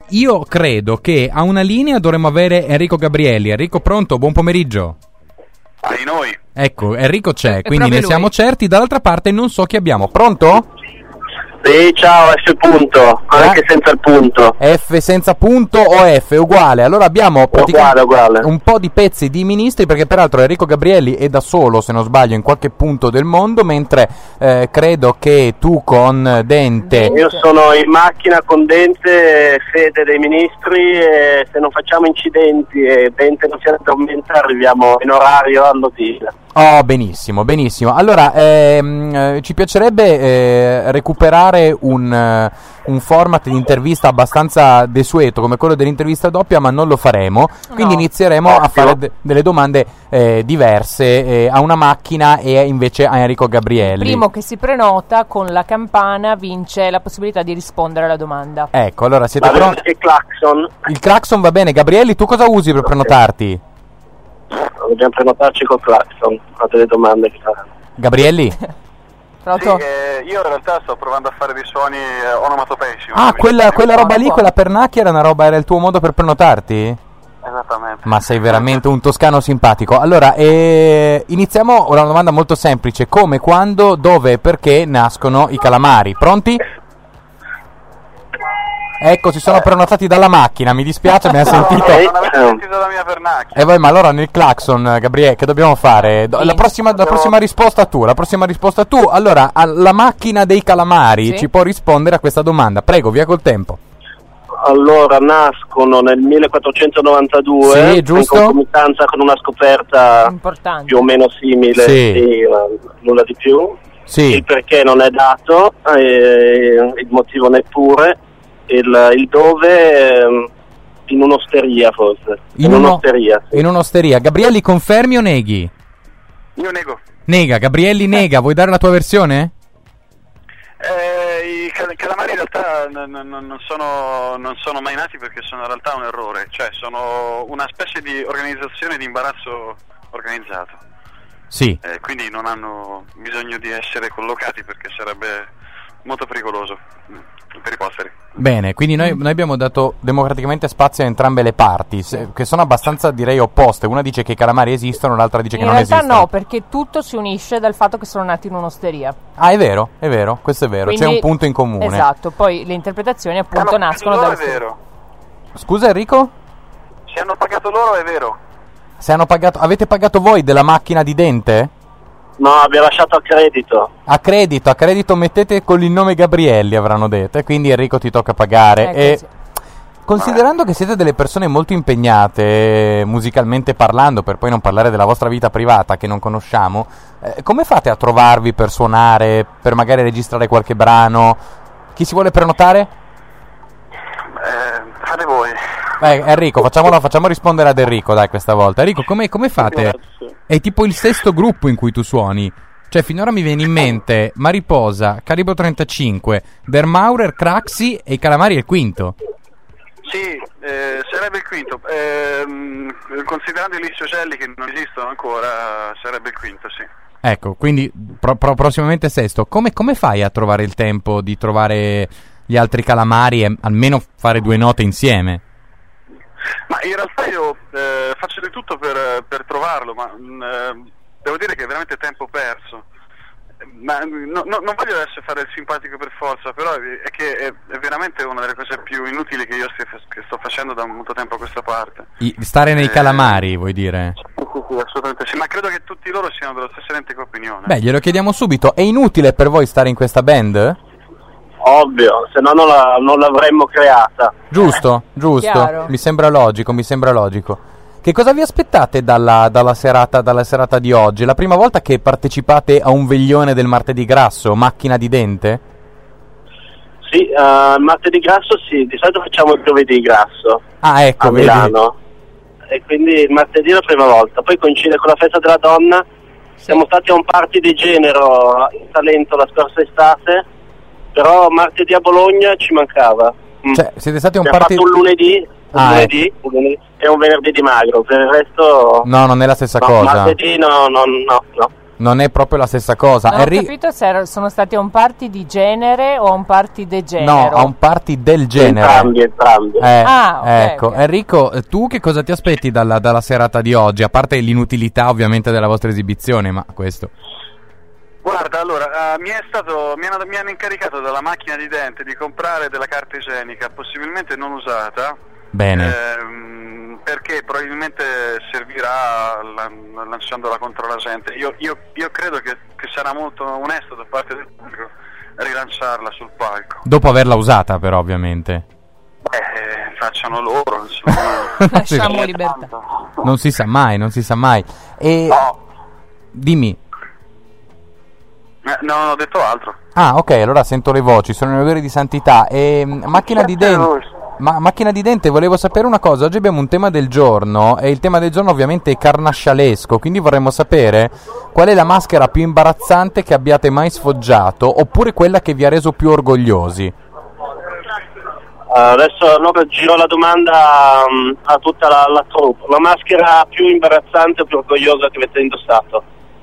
io credo che a una linea dovremmo avere Enrico Gabrielli. Enrico, pronto? Buon pomeriggio. Ai noi. Ecco, Enrico c'è, È quindi ne proprio lui. siamo certi. Dall'altra parte non so chi abbiamo. Pronto? Sì, ciao, F punto, anche senza il punto. F senza punto o F uguale. Allora abbiamo praticamente Uguale. un po' di pezzi di ministri, perché peraltro Enrico Gabrielli è da solo, se non sbaglio, in qualche punto del mondo, mentre credo che tu con Dente... Io sono in macchina con Dente, sede dei ministri, e se non facciamo incidenti e Dente non si addormenta arriviamo in orario all'hotel. Oh, benissimo, benissimo. Allora, ci piacerebbe recuperare un format di intervista abbastanza desueto come quello dell'intervista doppia, ma non lo faremo. Quindi inizieremo a fare delle domande diverse a una macchina e invece a Enrico Gabrielli. Il primo che si prenota con la campana vince la possibilità di rispondere alla domanda. Ecco, allora siete Ma pronti? che clacson? Il clacson va bene. Gabrielli, tu cosa usi per prenotarti? Dobbiamo prenotarci col clacson, fate le domande che faranno. Gabrielli? Pronto? Sì, io in realtà sto provando a fare dei suoni onomatopeici. Ah, quella roba lì, quella pernacchia era il tuo modo per prenotarti? Esattamente. Ma sei veramente un toscano simpatico. Allora, iniziamo una domanda molto semplice. Come, quando, dove e perché nascono i calamari? Pronti? Ecco, si sono prenotati dalla macchina, mi dispiace, mi ha sentito. Non avete sentito la mia pernacchia. E vai, ma allora nel clacson, Gabriele, che dobbiamo fare? La prossima risposta tu, Allora, la macchina dei calamari ci può rispondere a questa domanda. Prego, via col tempo. Allora, nascono nel 1492, Sì, giusto. in concomitanza con una scoperta Importante. più o meno simile, Sì. ma nulla di più. Sì. Il perché non è dato, il motivo neppure, il dove, in un'osteria forse. In un'osteria, sì. In un'osteria. Gabrielli, confermi o neghi? Io nego. Nega, Gabrielli nega. Vuoi dare la tua versione? I calamari in realtà non sono mai nati, perché sono in realtà un errore, cioè sono una specie di organizzazione di imbarazzo organizzato. Sì. Quindi non hanno bisogno di essere collocati, perché sarebbe molto pericoloso per i posteri. Bene, quindi noi abbiamo dato democraticamente spazio a entrambe le parti, che sono abbastanza, direi, opposte. Una dice che i calamari esistono, l'altra dice che non esistono. In realtà no, perché tutto si unisce dal fatto che sono nati in un'osteria. Ah, è vero, questo è vero. Quindi, c'è un punto in comune. Esatto, poi le interpretazioni appunto nascono loro dall'osteria. è vero. Scusa Enrico? Se hanno pagato loro è vero. Avete pagato voi della macchina di Dente? No, abbiamo lasciato a credito. A credito mettete con il nome Gabrielli, avranno detto, e quindi Enrico ti tocca pagare. E considerando che siete delle persone molto impegnate musicalmente parlando, per poi non parlare della vostra vita privata che non conosciamo, come fate a trovarvi per suonare, per magari registrare qualche brano? Chi si vuole prenotare? Fate voi. Enrico, facciamo rispondere ad Enrico, dai, questa volta. Enrico, come fate? Grazie. È tipo il sesto gruppo in cui tu suoni. Cioè, finora mi viene in mente Mariposa, Calibro 35, Der Maurer, Craxi e i Calamari è il quinto. Sì, sarebbe il quinto. Considerando i Lisciocelli che non esistono ancora, sarebbe il quinto, sì. Ecco, quindi prossimamente sesto. Come fai a trovare il tempo di trovare gli altri Calamari e almeno fare due note insieme? Ma in realtà io faccio di tutto per trovarlo, ma devo dire che è veramente tempo perso. Ma non voglio adesso fare il simpatico per forza, però è che è veramente una delle cose più inutili che io sto facendo da molto tempo a questa parte. Stare nei Calamari, vuoi dire? Sì, assolutamente sì, ma credo che tutti loro siano della stessa identica opinione. Beh, glielo chiediamo subito. È inutile per voi stare in questa band? Ovvio, se no non l'avremmo creata. Giusto. Chiaro. Mi sembra logico. Che cosa vi aspettate dalla serata di oggi? È la prima volta che partecipate a un veglione del martedì grasso, macchina di Dente? Sì, martedì grasso sì, di solito facciamo il giovedì grasso. Ah, ecco, a Milano. E quindi il martedì è la prima volta. Poi coincide con la festa della donna. Siamo stati a un party di Genero in Talento la scorsa estate, però martedì a Bologna ci mancava. Cioè, siete stati a un Abbiamo party... fatto un lunedì e un venerdì di magro, per il resto... No, non è la stessa cosa. Martedì no. non è proprio la stessa cosa. Non ho capito se sono stati a un party di genere o a un party de genere. No, a un party del genere. Entrambi. Ecco. ok. Enrico, tu che cosa ti aspetti dalla serata di oggi? A parte l'inutilità ovviamente della vostra esibizione, ma questo... Guarda, allora, mi hanno incaricato dalla macchina di dente di comprare della carta igienica, possibilmente non usata. Bene. Perché probabilmente servirà lanciandola contro la gente. Io credo che sarà molto onesto da parte del pubblico rilanciarla sul palco. Dopo averla usata, però, ovviamente. Facciano loro, insomma. Lasciamo libertà. Non si sa mai. E No. dimmi. No, non ho detto altro. Ah, ok, allora sento le voci, sono in odore di santità. E macchina di dente. Macchina di dente, volevo sapere una cosa. Oggi abbiamo un tema del giorno e il tema del giorno ovviamente è carnascialesco, quindi vorremmo sapere qual è la maschera più imbarazzante che abbiate mai sfoggiato, oppure quella che vi ha reso più orgogliosi. Adesso allora giro la domanda a tutta la troupe. La maschera più imbarazzante o più orgogliosa che avete indossato?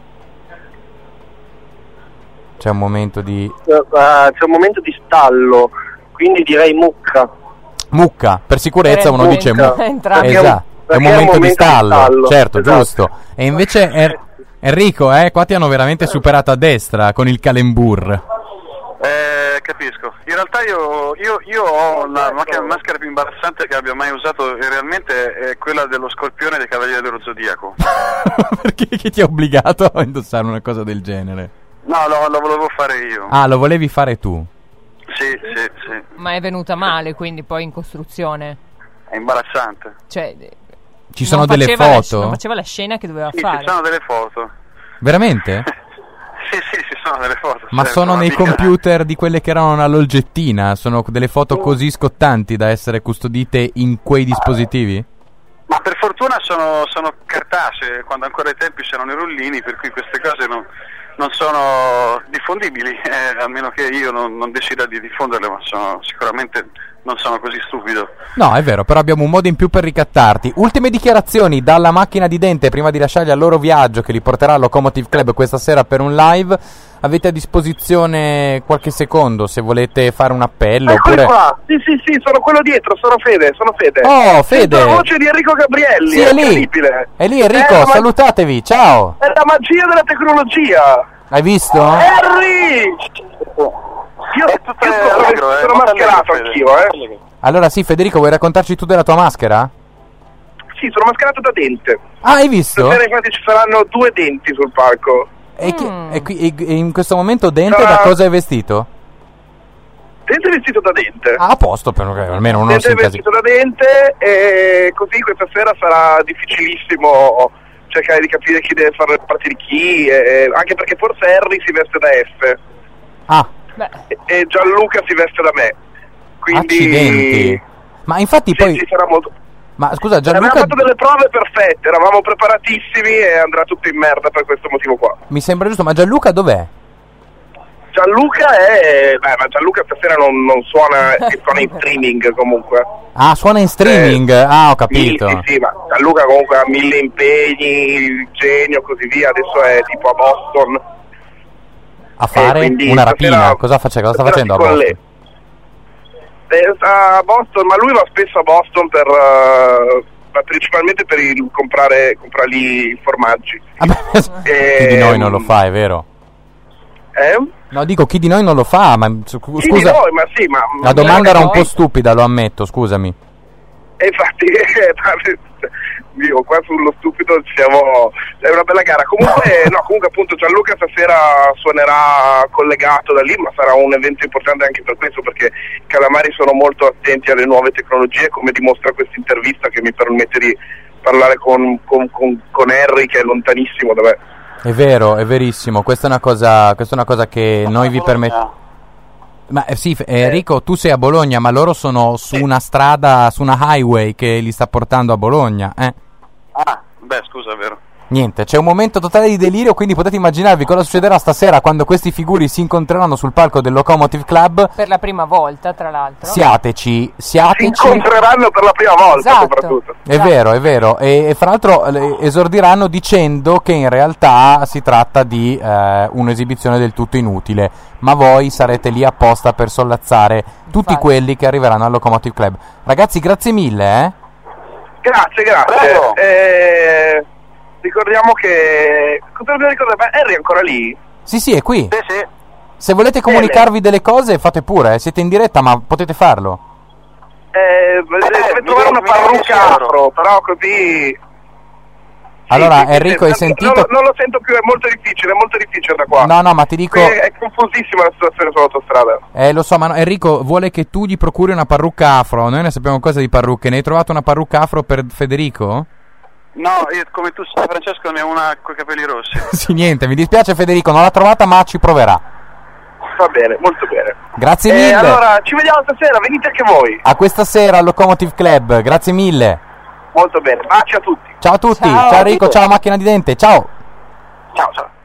C'è un momento di... C'è un momento di stallo, quindi direi mucca. Mucca, per sicurezza uno dice mucca. Entrambi. Esatto, è un momento di stallo, certo, esatto. giusto. E invece Enrico, qua ti hanno veramente superato a destra con il calembur. Capisco. In realtà io ho la maschera più imbarazzante che abbia mai usato, e realmente è quella dello scorpione dei Cavalieri dello Zodiaco. Perché che ti ha obbligato a indossare una cosa del genere? No, lo volevo fare io. Ah, lo volevi fare tu? Sì. Ma è venuta male, quindi poi in costruzione. È imbarazzante. Cioè, Ci sono non delle faceva foto? non faceva la scena che doveva Sì, fare. ci sono delle foto. Veramente? Sì, ci sono delle foto. Ma certo, sono nei mica- computer di quelle che erano una loggettina? Sono delle foto così scottanti da essere custodite in quei dispositivi? Ma per fortuna sono cartacee, quando ancora ai tempi c'erano i rullini, per cui queste cose non sono diffondibili, a meno che io non decida di diffonderle, ma sicuramente non sono così stupido. No, è vero, però abbiamo un modo in più per ricattarti. Ultime dichiarazioni dalla macchina di dente prima di lasciarli al loro viaggio che li porterà al Locomotive Club questa sera per un live. Avete a disposizione qualche secondo se volete fare un appello. Eccoli Oppure... qua, sì, sono quello dietro, sono Fede. Oh, Fede! Sento la voce di Enrico Gabrielli, Sì, è è lì. incredibile. È lì Enrico, ma- salutatevi, ciao! È la magia della tecnologia. Hai visto? Harry! Io sono mascherato anch'io, Allora sì, Federico, vuoi raccontarci tu della tua maschera? Sì, sono mascherato da dente. Ah, hai visto? Stasera infatti ci saranno 2 denti sul palco. E in questo momento Dente da cosa è vestito? Dente è vestito da dente. Ah, a posto, perché almeno uno non si Dente è incasina. vestito da dente e così questa sera sarà difficilissimo cercare di capire chi deve fare parte di chi, anche perché forse Harry si veste da F. Ah, E Gianluca si veste da me. Quindi accidenti. Ma infatti poi... ci sarà molto. Ma scusa, Abbiamo Gianluca... fatto delle prove perfette, eravamo preparatissimi e andrà tutto in merda per questo motivo qua. Mi sembra giusto, ma Gianluca dov'è? Gianluca ma Gianluca stasera non suona, suona in streaming comunque. Ah, suona in streaming? Ho capito. Sì, ma Gianluca comunque ha 1000 impegni, il genio, così via, adesso è tipo a Boston. A fare quindi una rapina? stasera- Cosa sta facendo a stasera Boston? A Boston, ma lui va spesso a Boston ma principalmente per comprare lì i formaggi. Chi di noi non lo fa, è vero? No, dico chi di noi non lo fa, ma Chi di scusa, noi, ma sì, ma la domanda era un po' noi. stupida, lo ammetto, scusami. E infatti, io qua sullo stupido è una bella gara. Comunque, comunque appunto Gianluca stasera suonerà collegato da lì, ma sarà un evento importante anche per questo, perché i Calamari sono molto attenti alle nuove tecnologie, come dimostra questa intervista che mi permette di parlare con Harry, che è lontanissimo da me. È vero, è verissimo, questa è una cosa che noi vi permettiamo. Ma sì, Enrico, tu sei a Bologna, ma loro sono su una strada, su una highway che li sta portando a Bologna, Ah, beh, scusa, è vero. Niente, c'è un momento totale di delirio, quindi potete immaginarvi cosa succederà stasera quando questi figuri si incontreranno sul palco del Locomotive Club. Per la prima volta, tra l'altro. Siateci. Si incontreranno per la prima volta, Esatto. soprattutto. È vero. E fra l'altro esordiranno dicendo che in realtà si tratta di un'esibizione del tutto inutile, ma voi sarete lì apposta per sollazzare tutti quelli che arriveranno al Locomotive Club. Ragazzi, grazie mille, Grazie. Ricordiamo che... Cosa dobbiamo ricordare? Harry è ancora lì? Sì, è qui. Sì. Se volete comunicarvi delle cose fate pure, siete in diretta, ma potete farlo. Deve trovare una parrucca afro, però così... Allora, Enrico, hai sentito? Non lo sento più, è molto difficile da qua. No, ma ti dico... È confusissima la situazione sull'autostrada. Lo so, ma Enrico vuole che tu gli procuri una parrucca afro. Noi ne sappiamo cosa di parrucche. Ne hai trovato una parrucca afro per Federico? No, io, come tu sai, Francesco, ne ho una coi capelli rossi. Sì, niente, mi dispiace Federico, non l'ha trovata, ma ci proverà. Va bene, molto bene. Grazie mille. Allora, ci vediamo stasera, venite anche voi. A questa sera al Locomotive Club, grazie mille. Molto bene, baci a tutti. Ciao a tutti, ciao Enrico, ciao Macchina di Dente, ciao. Ciao.